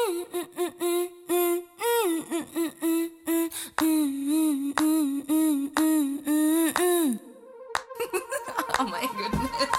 Oh my goodness.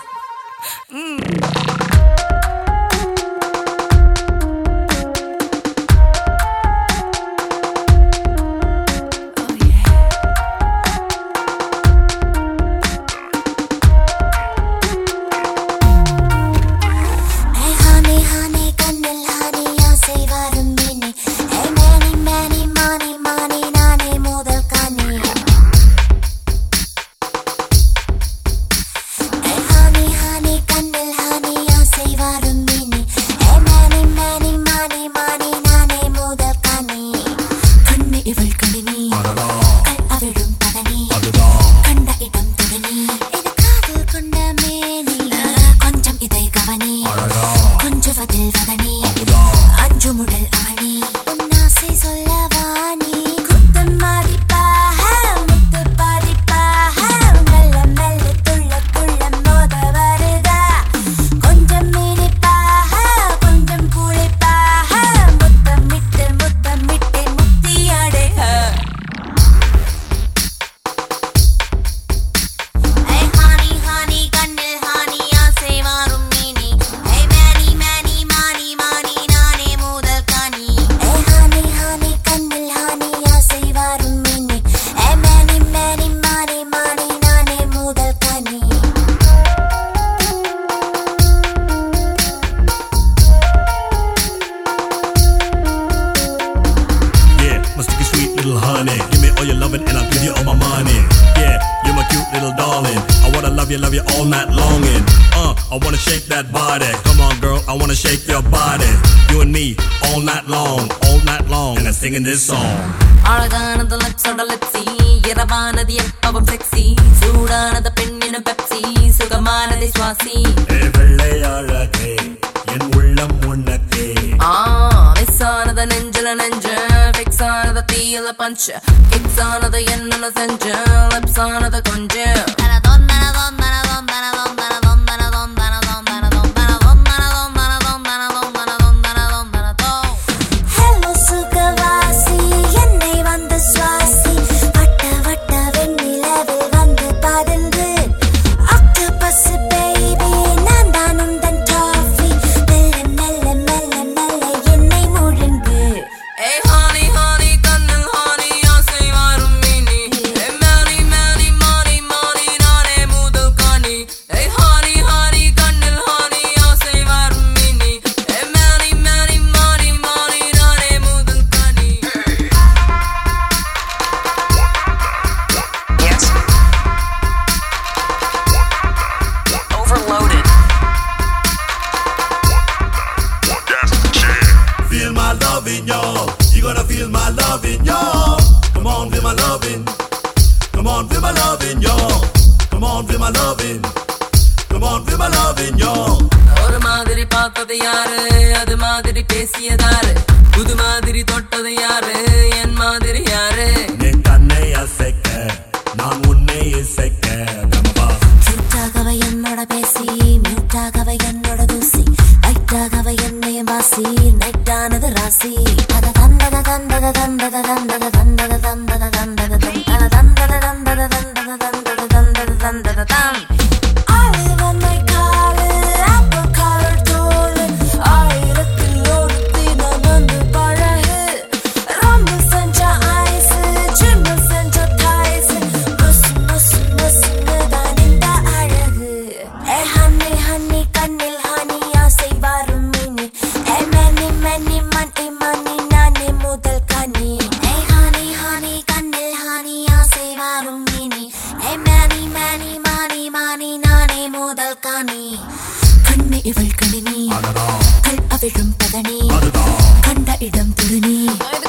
Give me all your loving and I'll give you all my money. Yeah, you're my cute little darling. I wanna love you all night long. And I wanna shake that body. Come on girl, I wanna shake your body. You and me, all night long. And I'm singing this song. அழகானது லிப்ஸோட லிப்ஸி, இரவானது எப்பவும் sexy, சூடானது பெண்ணினும் Pepsi, சுகமானது சுவாசி. வெள்ளை அழகே என் உள்ளம் உனக்கே. Miss ஆனது நெஞ்சில நெஞ்சு, fix ஆனது தீயில பஞ்சு, கிக்ஸ் ஆனது என்னன்னு செஞ்சு, லிப்ஸ் ஆனது கொஞ்சம். You're gonna feel my loving, y'all. Come on, feel my loving. Come on, feel my loving, y'all. Come on, feel my loving. Come on, feel my loving, y'all. ஒரு மாதிரி பார்த்தது யாரு, அது மாதிரி பேசியதாரு, புது மாதிரி தொட்டது யாரு, என் மாதிரி யாரு. என் கண்ணை அசைக்க நான் உன்னை இசைக்க. சுட்டாகவை என்னோட பேசி, மியூட்டாகவை என்னோட தூசி, லைட்டாகவை என்னைய வாசி, நைட்டானது ராசி. கண்ணி இவள் கணினி, கல் அவிழும் பதனி, கண்ட இடம் திருநீ.